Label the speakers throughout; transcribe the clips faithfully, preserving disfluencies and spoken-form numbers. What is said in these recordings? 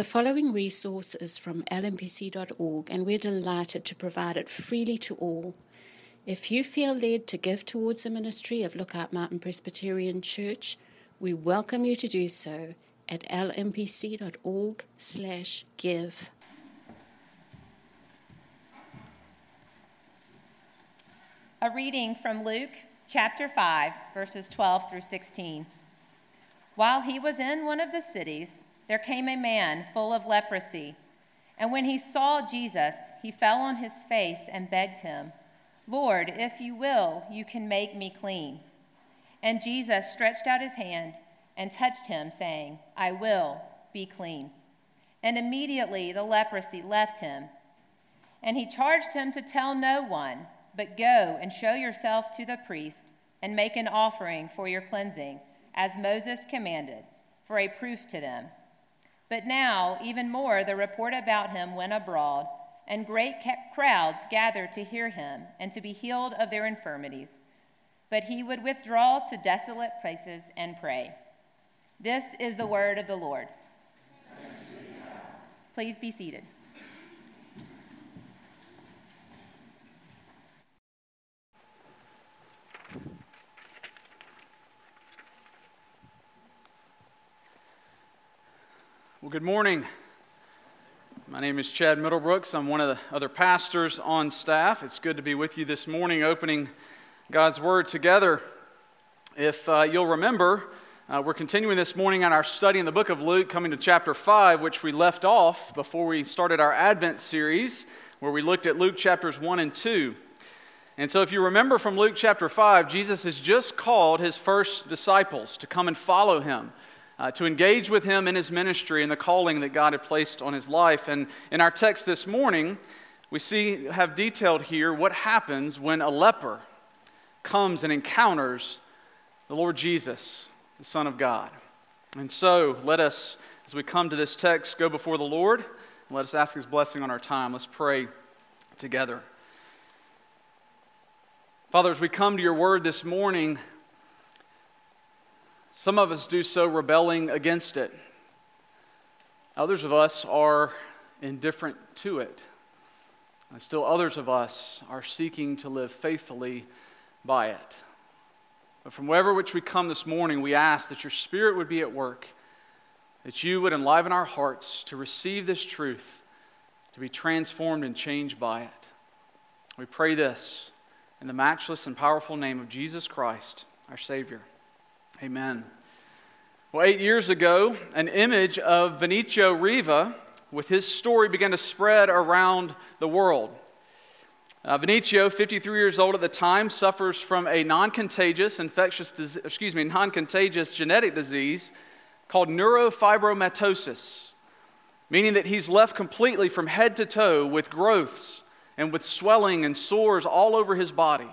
Speaker 1: The following resource is from L M P C dot org, and we're delighted to provide it freely to all. If you feel led to give towards the ministry of Lookout Mountain Presbyterian Church, we welcome you to do so at lmpc.org slash give.
Speaker 2: A reading from Luke chapter five, verses twelve through sixteen. While he was in one of the cities, there came a man full of leprosy, and when he saw Jesus, he fell on his face and begged him, "Lord, if you will, you can make me clean." And Jesus stretched out his hand and touched him, saying, "I will, be clean." And immediately the leprosy left him. And he charged him to tell no one, but go and show yourself to the priest and make an offering for your cleansing, as Moses commanded, for a proof to them. But now, even more, the report about him went abroad, and great crowds gathered to hear him and to be healed of their infirmities. But he would withdraw to desolate places and pray. This is the word of the Lord. Please be seated.
Speaker 3: Well, good morning. My name is Chad Middlebrooks. I'm one of the other pastors on staff. It's good to be with you this morning, opening God's Word together. If uh, you'll remember, uh, we're continuing this morning on our study in the book of Luke, coming to chapter five, which we left off before we started our Advent series, where we looked at Luke chapters one and two. And so if you remember from Luke chapter five, Jesus has just called his first disciples to come and follow him, Uh, to engage with him in his ministry and the calling that God had placed on his life. And in our text this morning, we see, have detailed here what happens when a leper comes and encounters the Lord Jesus, the Son of God. And so let us, as we come to this text, go before the Lord and let us ask his blessing on our time. Let's pray together. Father, as we come to your word this morning, some of us do so rebelling against it. Others of us are indifferent to it. And still others of us are seeking to live faithfully by it. But from wherever which we come this morning, we ask that your Spirit would be at work, that you would enliven our hearts to receive this truth, to be transformed and changed by it. We pray this in the matchless and powerful name of Jesus Christ, our Savior. Amen. Well, eight years ago, an image of Vinicio Riva with his story began to spread around the world. Uh, Vinicio, fifty-three years old at the time, suffers from a non-contagious infectious, excuse me, non-contagious genetic disease called neurofibromatosis, meaning that he's left completely from head to toe with growths and with swelling and sores all over his body.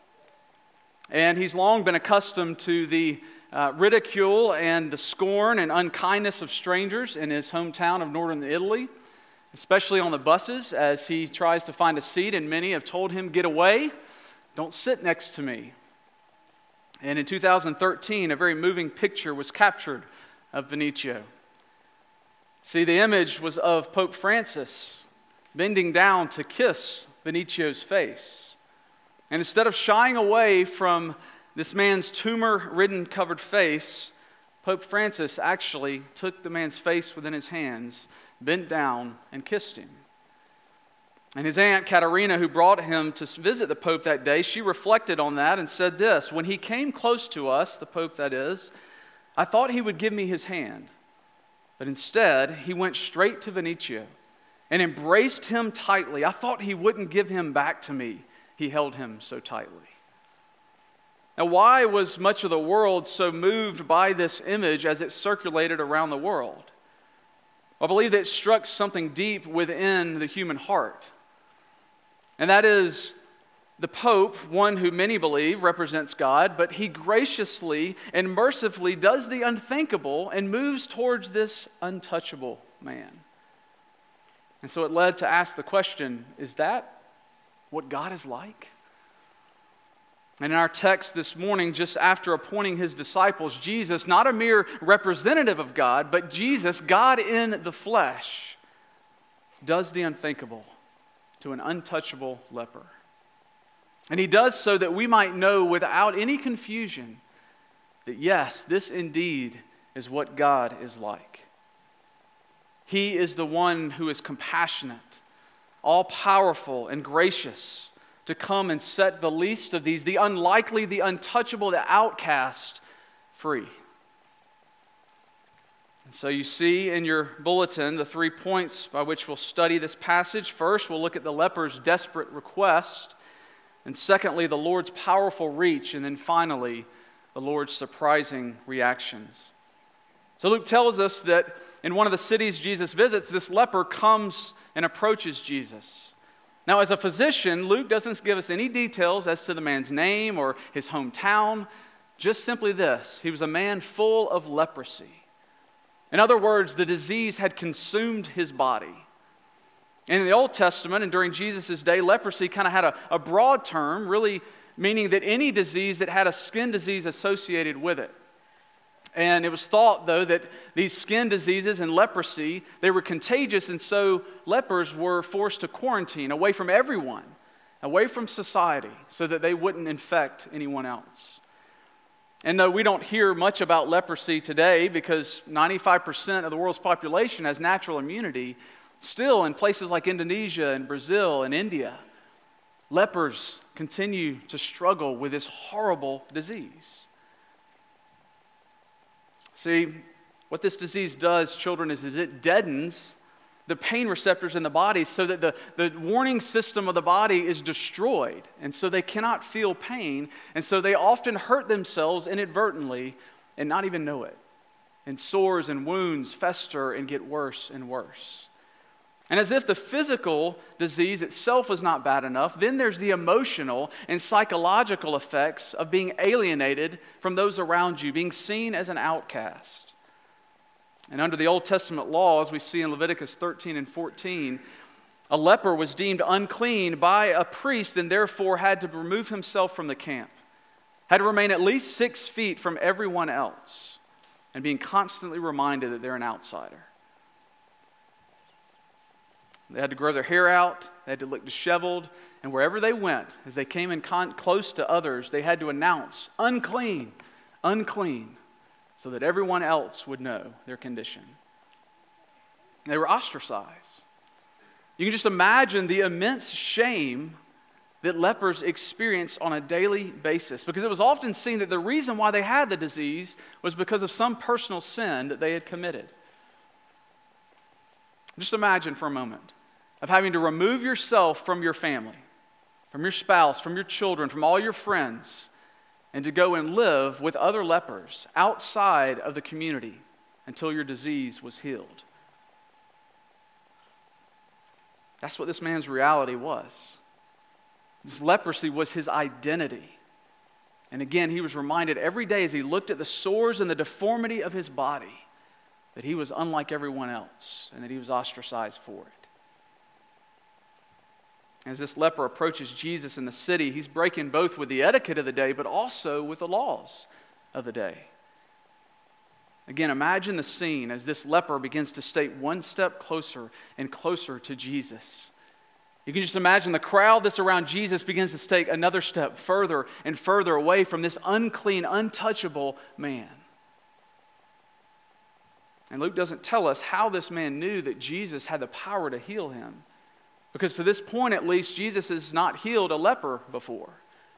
Speaker 3: And he's long been accustomed to the Uh, ridicule and the scorn and unkindness of strangers in his hometown of northern Italy, especially on the buses as he tries to find a seat, and many have told him, "Get away, don't sit next to me." And in two thousand thirteen, a very moving picture was captured of Vinicio. See, the image was of Pope Francis bending down to kiss Vinicio's face. And instead of shying away from this man's tumor-ridden covered face, Pope Francis actually took the man's face within his hands, bent down, and kissed him. And his aunt, Caterina, who brought him to visit the Pope that day, she reflected on that and said this: "When he came close to us, the Pope that is, I thought he would give me his hand. But instead, he went straight to Vinicio and embraced him tightly. I thought he wouldn't give him back to me. He held him so tightly." Now, why was much of the world so moved by this image as it circulated around the world? I believe that it struck something deep within the human heart. And that is, the Pope, one who many believe represents God, but he graciously and mercifully does the unthinkable and moves towards this untouchable man. And so it led to ask the question, is that what God is like? And in our text this morning, just after appointing his disciples, Jesus, not a mere representative of God, but Jesus, God in the flesh, does the unthinkable to an untouchable leper. And he does so that we might know without any confusion that yes, this indeed is what God is like. He is the one who is compassionate, all-powerful and gracious, to come and set the least of these, the unlikely, the untouchable, the outcast, free. And so you see in your bulletin the three points by which we'll study this passage. First, we'll look at the leper's desperate request. And secondly, the Lord's powerful reach. And then finally, the Lord's surprising reactions. So Luke tells us that in one of the cities Jesus visits, this leper comes and approaches Jesus. Now, as a physician, Luke doesn't give us any details as to the man's name or his hometown, just simply this: he was a man full of leprosy. In other words, the disease had consumed his body. In the Old Testament and during Jesus' day, leprosy kind of had a, a broad term, really meaning that any disease that had a skin disease associated with it. And it was thought, though, that these skin diseases and leprosy, they were contagious, and so lepers were forced to quarantine away from everyone, away from society, so that they wouldn't infect anyone else. And though we don't hear much about leprosy today because ninety-five percent of the world's population has natural immunity, still in places like Indonesia and Brazil and India, lepers continue to struggle with this horrible disease. See, what this disease does, children, is, is it deadens the pain receptors in the body so that the, the warning system of the body is destroyed. And so they cannot feel pain. And so they often hurt themselves inadvertently and not even know it. And sores and wounds fester and get worse and worse. And as if the physical disease itself is not bad enough, then there's the emotional and psychological effects of being alienated from those around you, being seen as an outcast. And under the Old Testament law, as we see in Leviticus thirteen and fourteen, a leper was deemed unclean by a priest and therefore had to remove himself from the camp, had to remain at least six feet from everyone else, and being constantly reminded that they're an outsider. They had to grow their hair out, they had to look disheveled, and wherever they went, as they came in con- close to others, they had to announce, unclean, unclean, so that everyone else would know their condition. They were ostracized. You can just imagine the immense shame that lepers experience on a daily basis, because it was often seen that the reason why they had the disease was because of some personal sin that they had committed. Just imagine for a moment of having to remove yourself from your family, from your spouse, from your children, from all your friends, and to go and live with other lepers outside of the community until your disease was healed. That's what this man's reality was. This leprosy was his identity. And again, he was reminded every day as he looked at the sores and the deformity of his body that he was unlike everyone else and that he was ostracized for it. As this leper approaches Jesus in the city, he's breaking both with the etiquette of the day, but also with the laws of the day. Again, imagine the scene as this leper begins to stay one step closer and closer to Jesus. You can just imagine the crowd that's around Jesus begins to take another step further and further away from this unclean, untouchable man. And Luke doesn't tell us how this man knew that Jesus had the power to heal him. Because to this point, at least, Jesus has not healed a leper before.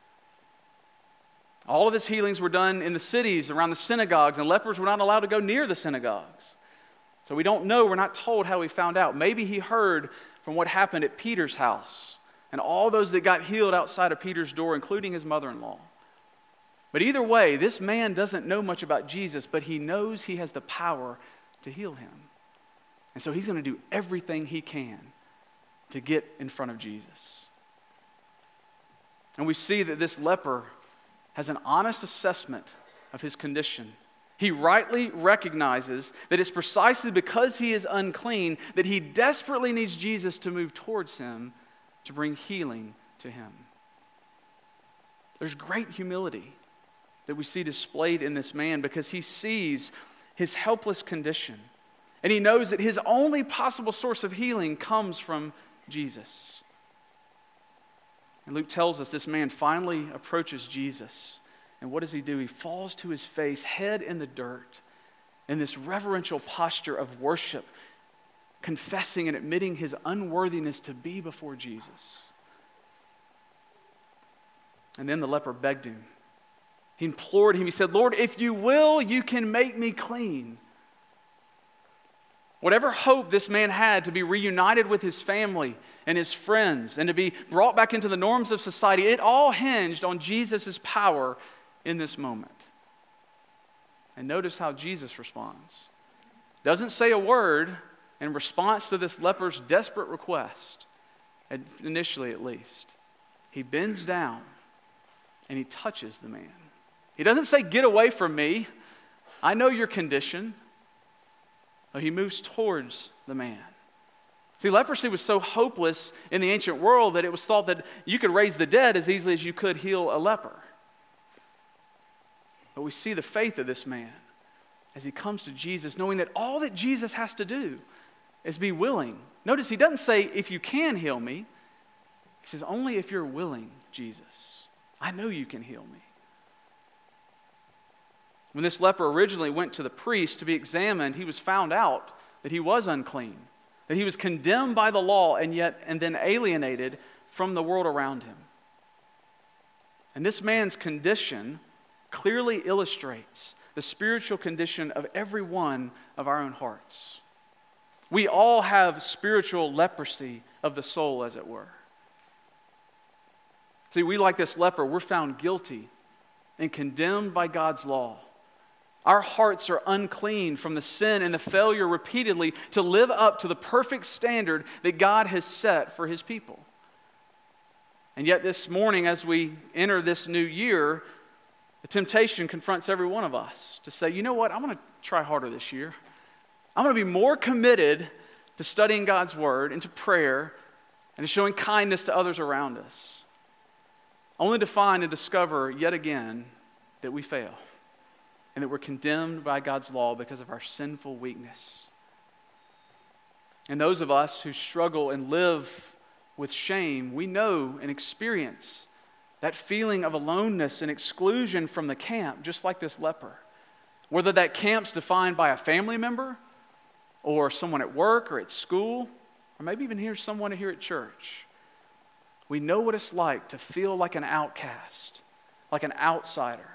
Speaker 3: All of his healings were done in the cities, around the synagogues, and lepers were not allowed to go near the synagogues. So we don't know, we're not told how he found out. Maybe he heard from what happened at Peter's house and all those that got healed outside of Peter's door, including his mother-in-law. But either way, this man doesn't know much about Jesus, but he knows he has the power to heal him. And so he's going to do everything he can to get in front of Jesus. And we see that this leper has an honest assessment of his condition. He rightly recognizes that it's precisely because he is unclean that he desperately needs Jesus to move towards him to bring healing to him. There's great humility that we see displayed in this man because he sees his helpless condition. And he knows that his only possible source of healing comes from Jesus. And Luke tells us this man finally approaches Jesus. And what does he do? He falls to his face, head in the dirt, in this reverential posture of worship, confessing and admitting his unworthiness to be before Jesus. And then the leper begged him. He implored him. He said, Lord, if you will, you can make me clean. Whatever hope this man had to be reunited with his family and his friends and to be brought back into the norms of society, it all hinged on Jesus' power in this moment. And notice how Jesus responds. Doesn't say a word in response to this leper's desperate request, initially at least. He bends down and he touches the man. He doesn't say, get away from me. I know your condition. No, he moves towards the man. See, leprosy was so hopeless in the ancient world that it was thought that you could raise the dead as easily as you could heal a leper. But we see the faith of this man as he comes to Jesus, knowing that all that Jesus has to do is be willing. Notice he doesn't say, if you can heal me. He says, only if you're willing, Jesus. I know you can heal me. When this leper originally went to the priest to be examined, he was found out that he was unclean, that he was condemned by the law and yet and then alienated from the world around him. And this man's condition clearly illustrates the spiritual condition of every one of our own hearts. We all have spiritual leprosy of the soul, as it were. See, we, like this leper, we're found guilty and condemned by God's law. Our hearts are unclean from the sin and the failure repeatedly to live up to the perfect standard that God has set for his people. And yet this morning, as we enter this new year, the temptation confronts every one of us to say, you know what, I'm going to try harder this year. I'm going to be more committed to studying God's word and to prayer and to showing kindness to others around us. Only to find and discover yet again that we fail and that we're condemned by God's law because of our sinful weakness. And those of us who struggle and live with shame, we know and experience that feeling of aloneness and exclusion from the camp, just like this leper. Whether that camp's defined by a family member or someone at work or at school, or maybe even here someone here at church. We know what it's like to feel like an outcast, like an outsider.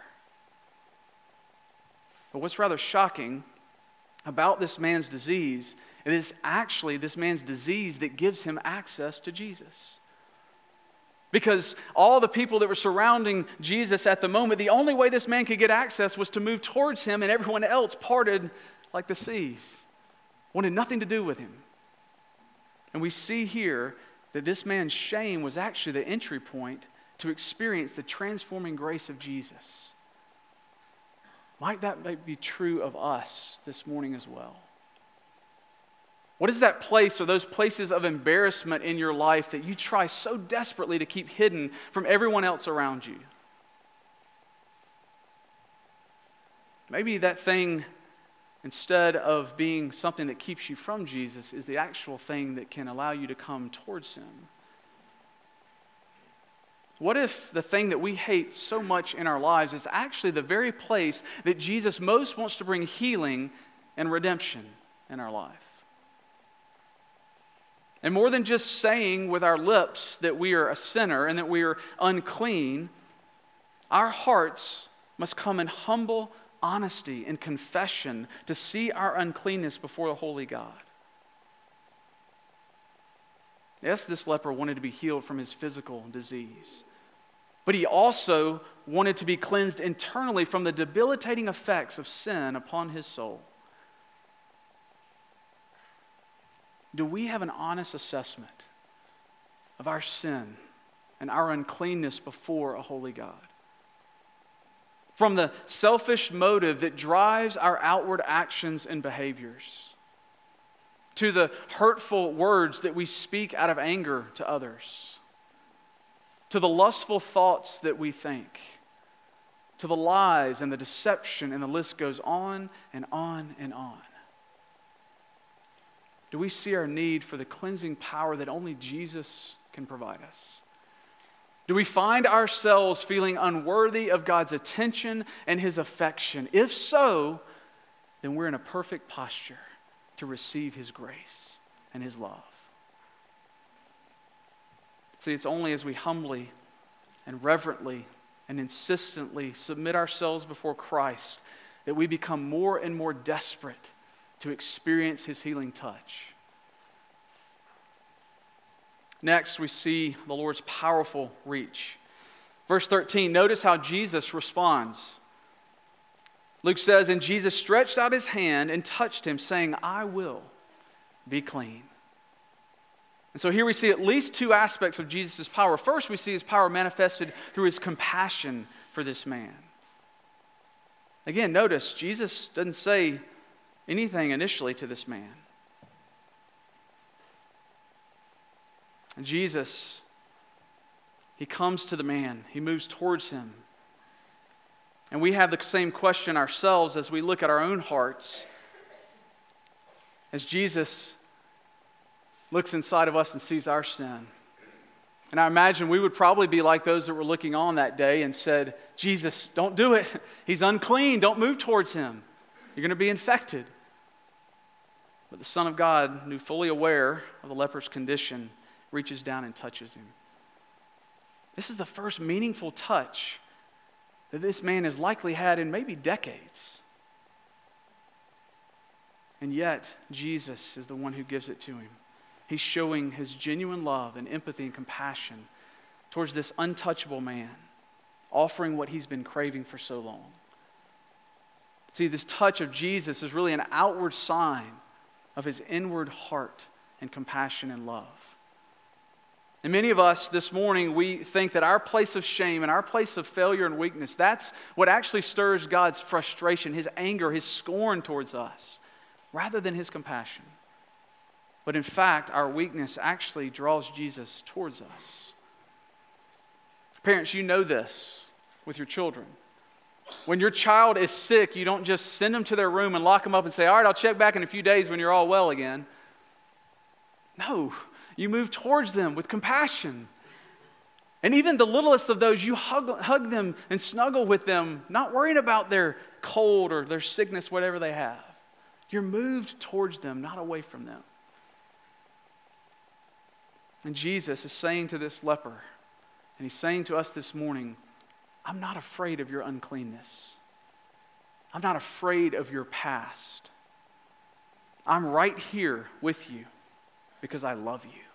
Speaker 3: But what's rather shocking about this man's disease, it is actually this man's disease that gives him access to Jesus. Because all the people that were surrounding Jesus at the moment, the only way this man could get access was to move towards him, and everyone else parted like the seas, wanted nothing to do with him. And we see here that this man's shame was actually the entry point to experience the transforming grace of Jesus. Might that be true of us this morning as well? What is that place or those places of embarrassment in your life that you try so desperately to keep hidden from everyone else around you? Maybe that thing, instead of being something that keeps you from Jesus, is the actual thing that can allow you to come towards him. What if the thing that we hate so much in our lives is actually the very place that Jesus most wants to bring healing and redemption in our life? And more than just saying with our lips that we are a sinner and that we are unclean, our hearts must come in humble honesty and confession to see our uncleanness before the holy God. Yes, this leper wanted to be healed from his physical disease, but he also wanted to be cleansed internally from the debilitating effects of sin upon his soul. Do we have an honest assessment of our sin and our uncleanness before a holy God? From the selfish motive that drives our outward actions and behaviors, to the hurtful words that we speak out of anger to others, to the lustful thoughts that we think, to the lies and the deception, and the list goes on and on and on. Do we see our need for the cleansing power that only Jesus can provide us? Do we find ourselves feeling unworthy of God's attention and His affection? If so, then we're in a perfect posture to receive His grace and His love. See, it's only as we humbly and reverently and insistently submit ourselves before Christ that we become more and more desperate to experience His healing touch. Next, we see the Lord's powerful reach. Verse thirteen, notice how Jesus responds. Luke says, and Jesus stretched out His hand and touched him, saying, I will be clean. And so here we see at least two aspects of Jesus' power. First, we see His power manifested through His compassion for this man. Again, notice, Jesus doesn't say anything initially to this man. And Jesus, He comes to the man. He moves towards him. And we have the same question ourselves as we look at our own hearts. As Jesus looks inside of us and sees our sin. And I imagine we would probably be like those that were looking on that day and said, Jesus, don't do it. He's unclean. Don't move towards him. You're going to be infected. But the Son of God, who fully aware of the leper's condition, reaches down and touches him. This is the first meaningful touch that this man has likely had in maybe decades. And yet, Jesus is the one who gives it to him. He's showing His genuine love and empathy and compassion towards this untouchable man, offering what he's been craving for so long. See, this touch of Jesus is really an outward sign of His inward heart and compassion and love. And many of us this morning, we think that our place of shame and our place of failure and weakness, that's what actually stirs God's frustration, His anger, His scorn towards us, rather than His compassion. But in fact, our weakness actually draws Jesus towards us. Parents, you know this with your children. When your child is sick, you don't just send them to their room and lock them up and say, all right, I'll check back in a few days when you're all well again. No, you move towards them with compassion. And even the littlest of those, you hug, hug them and snuggle with them, not worrying about their cold or their sickness, whatever they have. You're moved towards them, not away from them. And Jesus is saying to this leper, and He's saying to us this morning, I'm not afraid of your uncleanness. I'm not afraid of your past. I'm right here with you because I love you.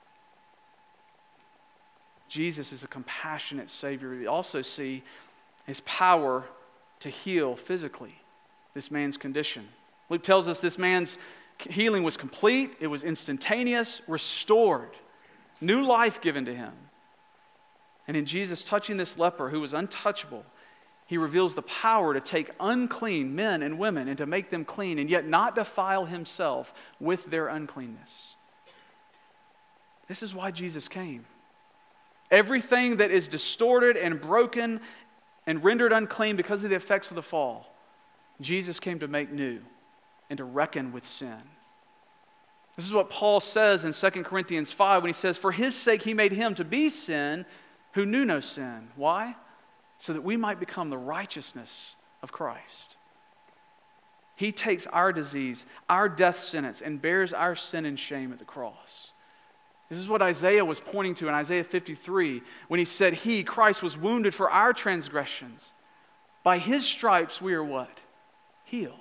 Speaker 3: Jesus is a compassionate Savior. We also see His power to heal physically this man's condition. Luke tells us this man's healing was complete, it was instantaneous, restored. New life given to him. And in Jesus touching this leper who was untouchable, He reveals the power to take unclean men and women and to make them clean and yet not defile Himself with their uncleanness. This is why Jesus came. Everything that is distorted and broken and rendered unclean because of the effects of the fall, Jesus came to make new and to reckon with sin. This is what Paul says in Second Corinthians five when he says, for His sake He made Him to be sin who knew no sin. Why? So that we might become the righteousness of Christ. He takes our disease, our death sentence, and bears our sin and shame at the cross. This is what Isaiah was pointing to in Isaiah fifty-three when he said, He, Christ, was wounded for our transgressions. By His stripes we are what? Healed.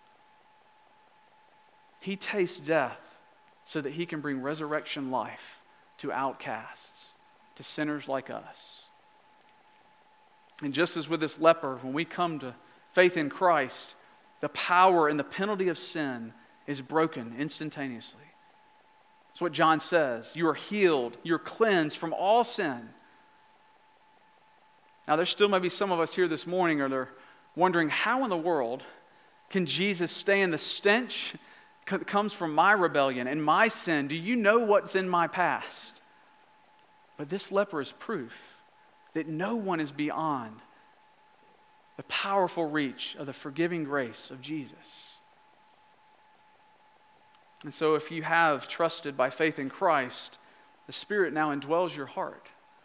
Speaker 3: He tastes death so that He can bring resurrection life to outcasts, to sinners like us. And just as with this leper, when we come to faith in Christ, the power and the penalty of sin is broken instantaneously. That's what John says. You are healed, you're cleansed from all sin. Now, there still may be some of us here this morning, or they're wondering, how in the world can Jesus stand the stench that comes from my rebellion and my sin? Do you know what's in my past? But this leper is proof that no one is beyond the powerful reach of the forgiving grace of Jesus. And so if you have trusted by faith in Christ, the Spirit now indwells your heart.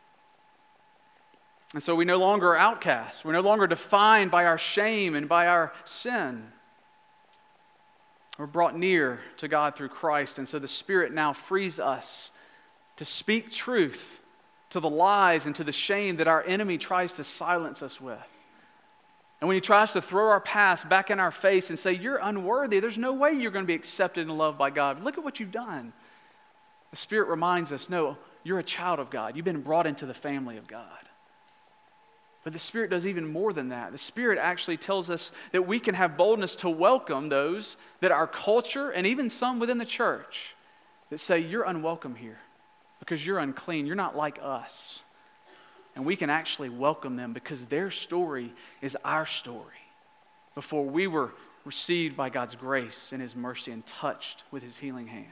Speaker 3: And so we no longer are outcasts. We're no longer defined by our shame and by our sin. We're brought near to God through Christ. And so the Spirit now frees us to speak truth to the lies and to the shame that our enemy tries to silence us with. And when he tries to throw our past back in our face and say, you're unworthy, there's no way you're going to be accepted and loved by God. Look at what you've done. The Spirit reminds us, no, you're a child of God. You've been brought into the family of God. But the Spirit does even more than that. The Spirit actually tells us that we can have boldness to welcome those that our culture and even some within the church that say, you're unwelcome here because you're unclean. You're not like us. And we can actually welcome them because their story is our story. Before we were received by God's grace and His mercy and touched with His healing hand.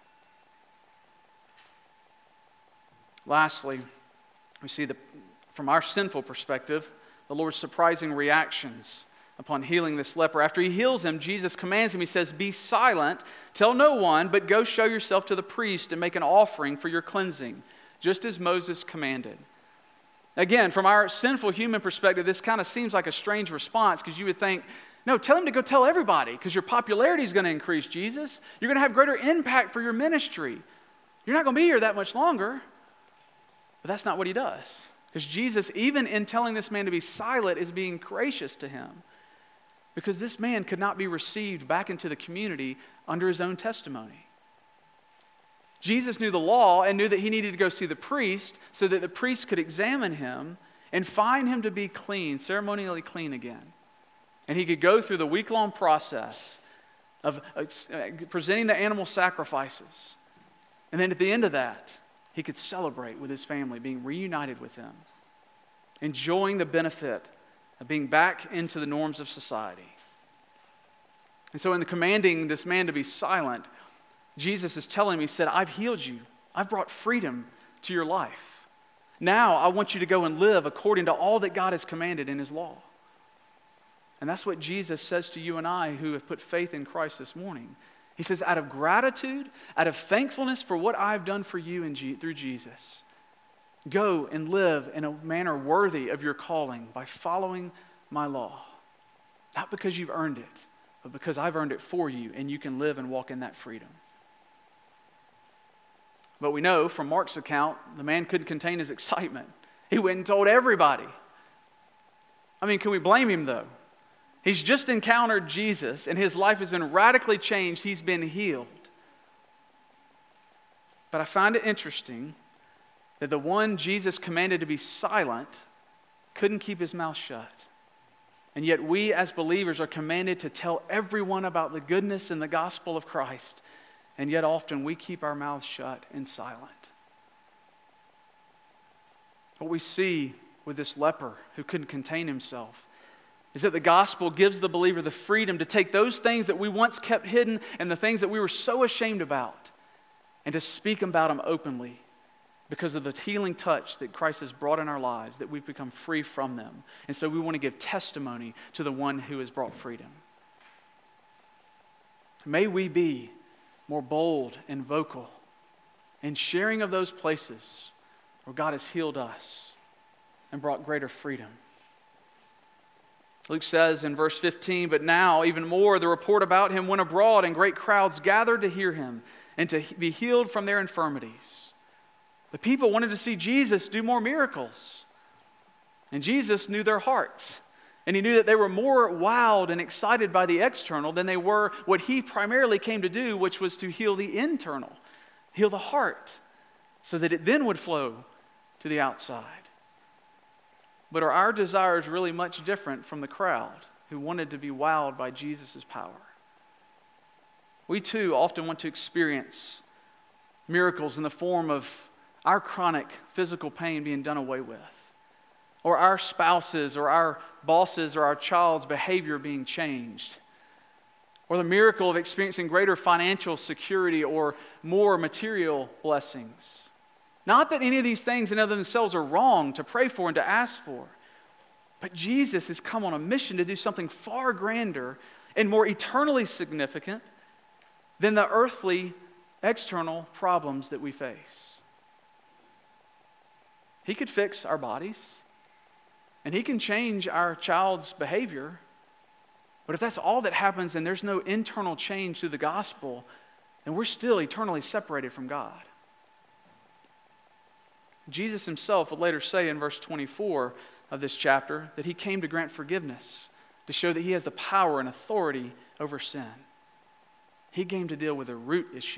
Speaker 3: Lastly, we see that from our sinful perspective, the Lord's surprising reactions upon healing this leper. After He heals him, Jesus commands him, He says, be silent, tell no one, but go show yourself to the priest and make an offering for your cleansing, just as Moses commanded. Again, from our sinful human perspective, this kind of seems like a strange response because you would think, no, tell him to go tell everybody because your popularity is going to increase, Jesus. You're going to have greater impact for your ministry. You're not going to be here that much longer. But that's not what He does. Because Jesus, even in telling this man to be silent, is being gracious to him. Because this man could not be received back into the community under his own testimony. Jesus knew the law and knew that he needed to go see the priest so that the priest could examine him and find him to be clean, ceremonially clean again. And he could go through the week-long process of presenting the animal sacrifices. And then at the end of that, he could celebrate with his family, being reunited with them, enjoying the benefit of being back into the norms of society. And so in the commanding this man to be silent, Jesus is telling him, He said, I've healed you. I've brought freedom to your life. Now I want you to go and live according to all that God has commanded in His law. And that's what Jesus says to you and I who have put faith in Christ this morning. He says, out of gratitude, out of thankfulness for what I've done for you in G- through Jesus, go and live in a manner worthy of your calling by following my law. Not because you've earned it, but because I've earned it for you, and you can live and walk in that freedom. But we know from Mark's account, the man couldn't contain his excitement. He went and told everybody. I mean, can we blame him though? He's just encountered Jesus and his life has been radically changed. He's been healed. But I find it interesting that the one Jesus commanded to be silent couldn't keep his mouth shut. And yet we as believers are commanded to tell everyone about the goodness and the gospel of Christ. And yet often we keep our mouths shut and silent. What we see with this leper who couldn't contain himself is that the gospel gives the believer the freedom to take those things that we once kept hidden and the things that we were so ashamed about and to speak about them openly because of the healing touch that Christ has brought in our lives, that we've become free from them. And so we want to give testimony to the one who has brought freedom. May we be more bold and vocal in sharing of those places where God has healed us and brought greater freedom. Luke says in verse fifteen, but now even more the report about him went abroad and great crowds gathered to hear him and to be healed from their infirmities. The people wanted to see Jesus do more miracles. And Jesus knew their hearts. And he knew that they were more wowed and excited by the external than they were what he primarily came to do, which was to heal the internal, heal the heart, so that it then would flow to the outside. But are our desires really much different from the crowd who wanted to be wowed by Jesus' power? We too often want to experience miracles in the form of our chronic physical pain being done away with, or our spouses or our bosses or our child's behavior being changed, or the miracle of experiencing greater financial security or more material blessings. Not that any of these things in and of themselves are wrong to pray for and to ask for, but Jesus has come on a mission to do something far grander and more eternally significant than the earthly external problems that we face. He could fix our bodies, and He can change our child's behavior, but if that's all that happens and there's no internal change through the gospel, then we're still eternally separated from God. Jesus Himself would later say in verse twenty-four of this chapter that He came to grant forgiveness, to show that He has the power and authority over sin. He came to deal with a root issue.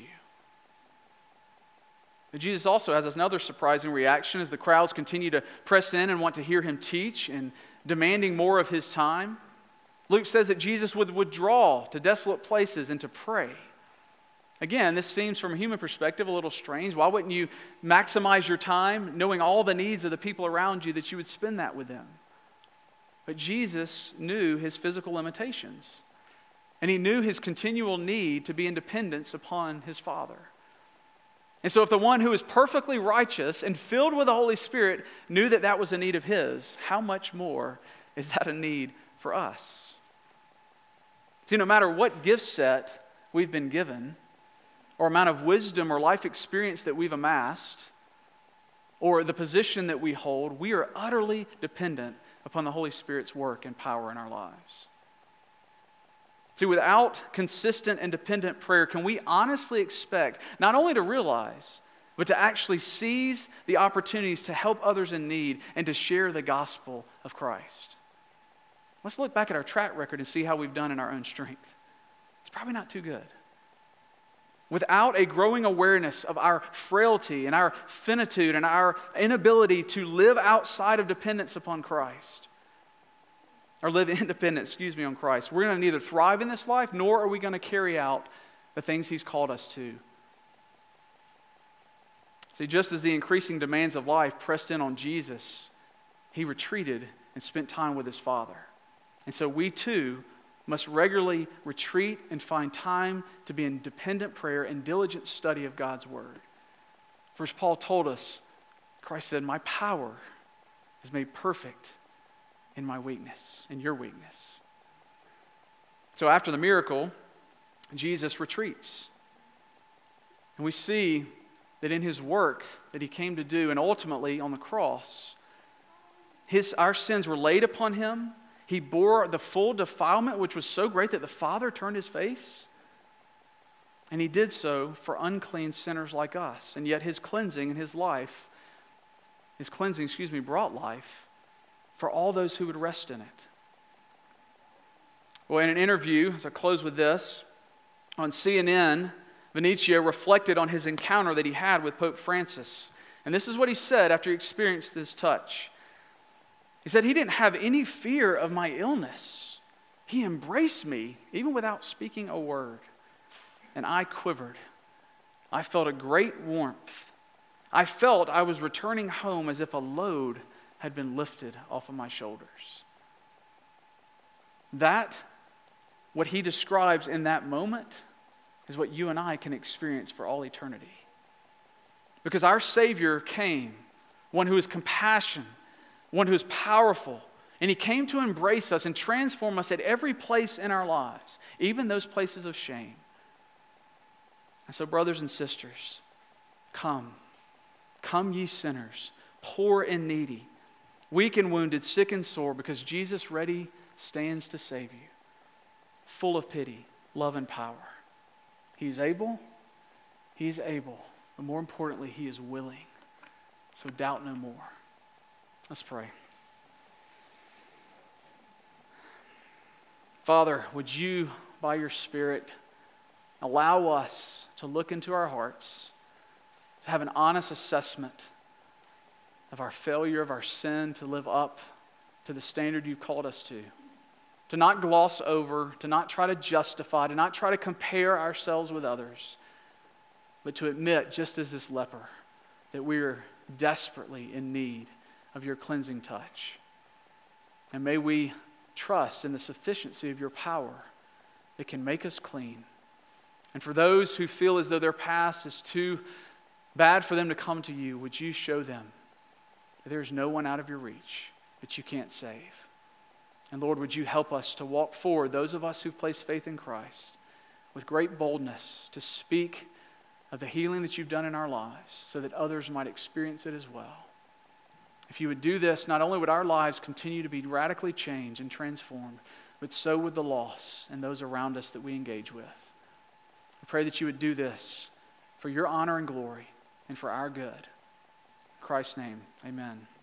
Speaker 3: But Jesus also has another surprising reaction as the crowds continue to press in and want to hear Him teach and demanding more of His time. Luke says that Jesus would withdraw to desolate places and to pray. Again, this seems from a human perspective a little strange. Why wouldn't you maximize your time knowing all the needs of the people around you that you would spend that with them? But Jesus knew His physical limitations, and He knew His continual need to be in dependence upon His Father. And so if the one who is perfectly righteous and filled with the Holy Spirit knew that that was a need of His, how much more is that a need for us? See, no matter what gift set we've been given, or amount of wisdom or life experience that we've amassed, or the position that we hold, we are utterly dependent upon the Holy Spirit's work and power in our lives. See, without consistent and dependent prayer, can we honestly expect not only to realize, but to actually seize the opportunities to help others in need and to share the gospel of Christ? Let's look back at our track record and see how we've done in our own strength. It's probably not too good. Without a growing awareness of our frailty and our finitude and our inability to live outside of dependence upon Christ, or live independent, excuse me, on Christ, we're going to neither thrive in this life nor are we going to carry out the things He's called us to. See, just as the increasing demands of life pressed in on Jesus, He retreated and spent time with His Father. And so we too must regularly retreat and find time to be in dependent prayer and diligent study of God's Word. For as Paul told us, Christ said, "My power is made perfect in my weakness, in your weakness." So after the miracle, Jesus retreats. And we see that in His work that He came to do, and ultimately on the cross, his, our sins were laid upon Him. He bore the full defilement, which was so great that the Father turned His face. And He did so for unclean sinners like us. And yet His cleansing and His life, His cleansing, excuse me, brought life for all those who would rest in it. Well, in an interview, as I close with this, on C N N, Venetia reflected on his encounter that he had with Pope Francis. And this is what he said after he experienced this touch. He said, "He didn't have any fear of my illness. He embraced me even without speaking a word. And I quivered. I felt a great warmth. I felt I was returning home as if a load had been lifted off of my shoulders." That, what he describes in that moment, is what you and I can experience for all eternity. Because our Savior came, one who is compassionate, one who is powerful, and He came to embrace us and transform us at every place in our lives, even those places of shame. And so, brothers and sisters, come. Come, ye sinners, poor and needy, weak and wounded, sick and sore, because Jesus ready stands to save you, full of pity, love, and power. He's able, He's able, but more importantly, He is willing. So doubt no more. Let's pray. Father, would You, by Your Spirit, allow us to look into our hearts, to have an honest assessment of our failure, of our sin, to live up to the standard You've called us to. To not gloss over, to not try to justify, to not try to compare ourselves with others, but to admit, just as this leper, that we are desperately in need of Your cleansing touch. And may we trust in the sufficiency of Your power that can make us clean. And for those who feel as though their past is too bad for them to come to you, would you show them that there is no one out of your reach that you can't save? And Lord, would you help us to walk forward, those of us who've placed faith in Christ, with great boldness to speak of the healing that you've done in our lives so that others might experience it as well. If you would do this, not only would our lives continue to be radically changed and transformed, but so would the lost and those around us that we engage with. I pray that you would do this for your honor and glory and for our good. In Christ's name, amen.